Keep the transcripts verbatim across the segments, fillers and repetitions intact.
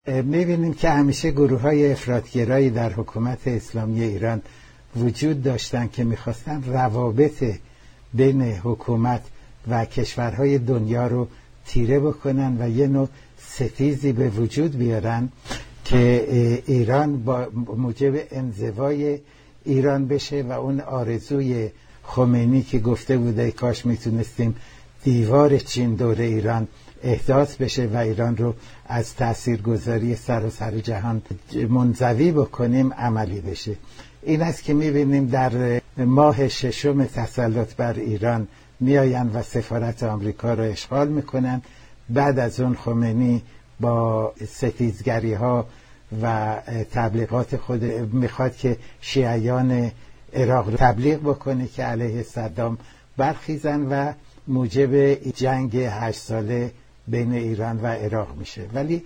می‌بینیم که همیشه گروه‌های افراط‌گرایی در حکومت اسلامی ایران وجود داشتن که می‌خواستن روابط بین حکومت و کشورهای دنیا رو تیره بکنن و یه نوع ستیزی به وجود بیارن که ایران با موجب انزوای ایران بشه و اون آرزوی خمینی که گفته بوده کاش میتونستیم دیوار چین دور ایران احداث بشه و ایران رو از تاثیرگذاری سراسر جهان منزوی بکنیم عملی بشه. این است که میبینیم در ماه ششم تسلط بر ایران میآیند و سفارت آمریکا رو اشغال میکنن. بعد از اون خمینی با ستیزگری ها و تبلیغات خود میخواد که شیعیان عراق رو تبلیغ بکنه که علیه صدام برخیزن و موجب جنگ هشت ساله بین ایران و عراق میشه. ولی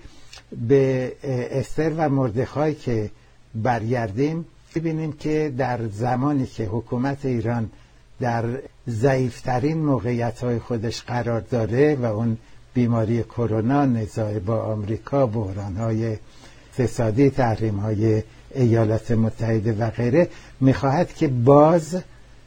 به استر و مردخای که برگردیم ببینیم که در زمانی که حکومت ایران در ضعیفترین موقعیت‌های خودش قرار داره و اون بیماری کرونا، نزاع با آمریکا، بحران‌های اقتصادی، تحریم‌های ایالات متحده و غیره، می‌خواهد که باز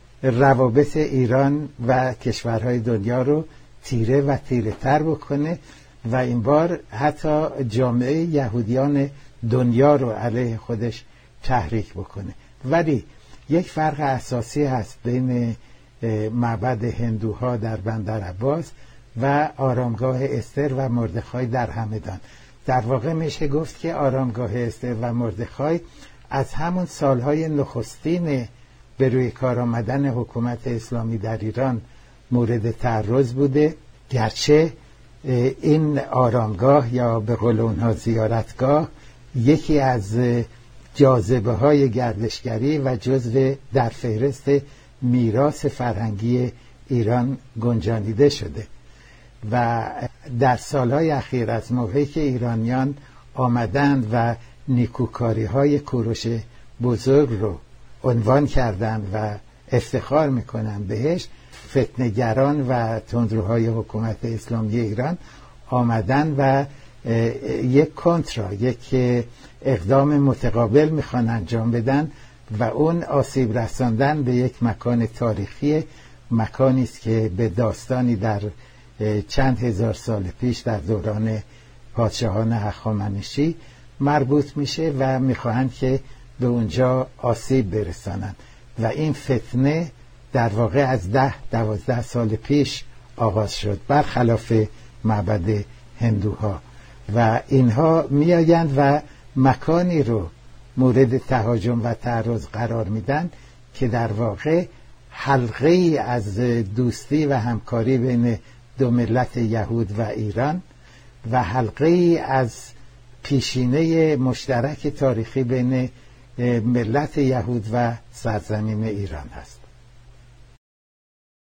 روابط ایران و کشورهای دنیا رو تیره و تیره تر بکنه و این بار حتی جامعه یهودیان دنیا رو علیه خودش تحریک بکنه. ولی یک فرق اساسی هست بین معبد هندوها در بندر عباس و آرامگاه استر و مردخای در همدان. در واقع میشه گفت که آرامگاه استر و مردخای از همون سالهای نخستین به روی کار آمدن حکومت اسلامی در ایران مورد تعرض بوده، گرچه این آرامگاه یا به قول اونها زیارتگاه یکی از جاذبه های گردشگری و جزو در فهرست میراث فرهنگی ایران گنجانیده شده و در سالهای اخیر از موقعی که ایرانیان آمدند و نیکوکاری های کوروش بزرگ رو عنوان کردند و افتخار میکنند بهش، فتنه‌گران و تندروهای حکومت اسلامی ایران آمدن و یک کنترا، یک اقدام متقابل میخوان انجام بدن و اون آسیب رساندن به یک مکان تاریخی، مکانی است که به داستانی در چند هزار سال پیش در دوران پادشاهان هخامنشی مربوط میشه و میخواهند که به اونجا آسیب برسانند و این فتنه در واقع از ده دوازده سال پیش آغاز شد برخلاف معبد هندوها و اینها میآیند و مکانی رو مورد تهاجم و تعرض قرار میدن که در واقع حلقه ای از دوستی و همکاری بین دو ملت یهود و ایران و حلقه ای از پیشینه مشترک تاریخی بین ملت یهود و سرزمین ایران هست.